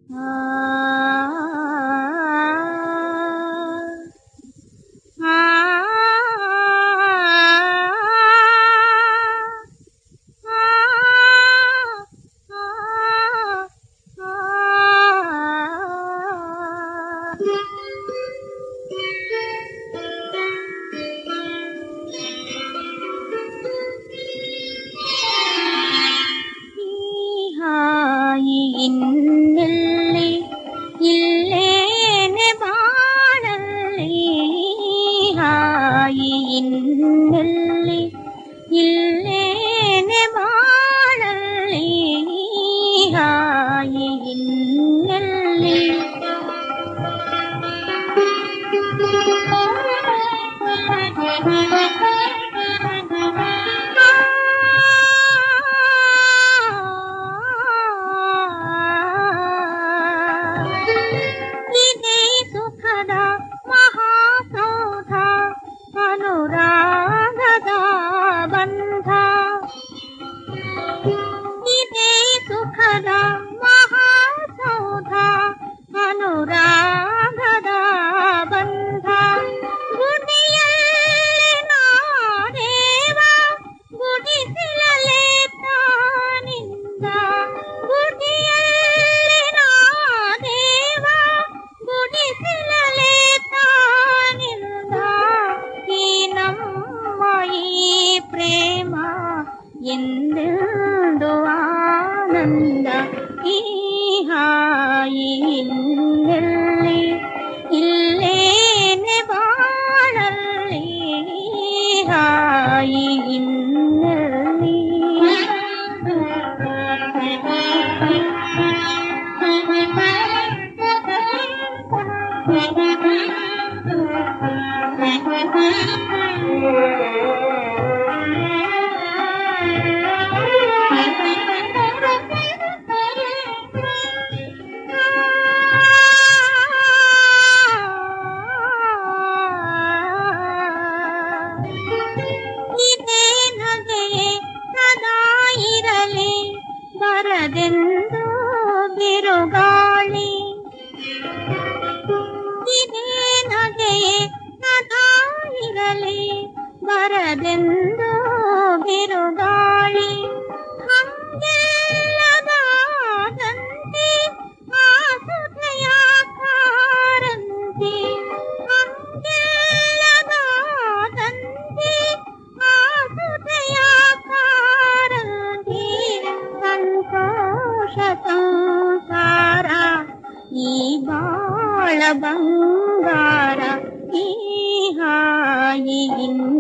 ಇನ್ನೆಲ್ಲಿ ಇಲ್ಲೇನೆ ಬಾಳಲ್ಲಿ ಹಾಯಿ ಇನ್ನೆಲ್ಲಿ ಇಲ್ಲೇನೆ ಬಾಳಲ್ಲಿ ಹಾಯಿ ಇನ್ನೆಲ್ಲಿ ಇದೇ ಸುಖದ ಮಹಾಸೌಧ ಅನುರಾಗದ ಬಂಧ ಇದೇ ಸುಖದ ಮಹಾಸೌಧ ಅನುರಾಗದ ಬಂಧ ಗುಡಿಯಲ್ಲಿನ ದೇವ ಗುಡಿಸಿಲಲೇ ತಾನಿಂದ ಗುಡಿಯಲ್ಲಿನ ದೇವ ಗುಡಿಸಿಲಲೇ ತಾನಿಂದ ಈ ನಮ್ಮ ಈ ಪ್ರೇಮ ಎಂದೆಂದು ಆನಂದ ಈ ಹಾಯಿ ಇನ್ನೆಲ್ಲಿ ಇಲ್ಲೇನೆ ಬಾಳಲ್ಲಿ ಹಾಯಿ ಇನ್ನೆಲ್ಲಿ ಇದೇ ನಗೆಯೇ ಸದಾ ಇರಲಿ ಬರದೆಂದು ಬಿರುಗಾಳಿ ಇದೇ ನಗೆಯೇ ಸದಾ ಇರಲಿ ಬರದೆಂದು ಬಿರುಗಾಳಿ ಹಂಗೆಲ್ಲದಾದಂತೆ ಆಸುತೆಯ ಕಾರಂತಿ ಹಂಗೆಲ್ಲದಾದಂತೆ ಆಸುತೆಯ ಕಾರಂತಿ ಸಂತೋಷ ಸಂಸಾರ ಈ ಬಾಳ ಬಂಗಾರ ಈ ಹಾಯಿ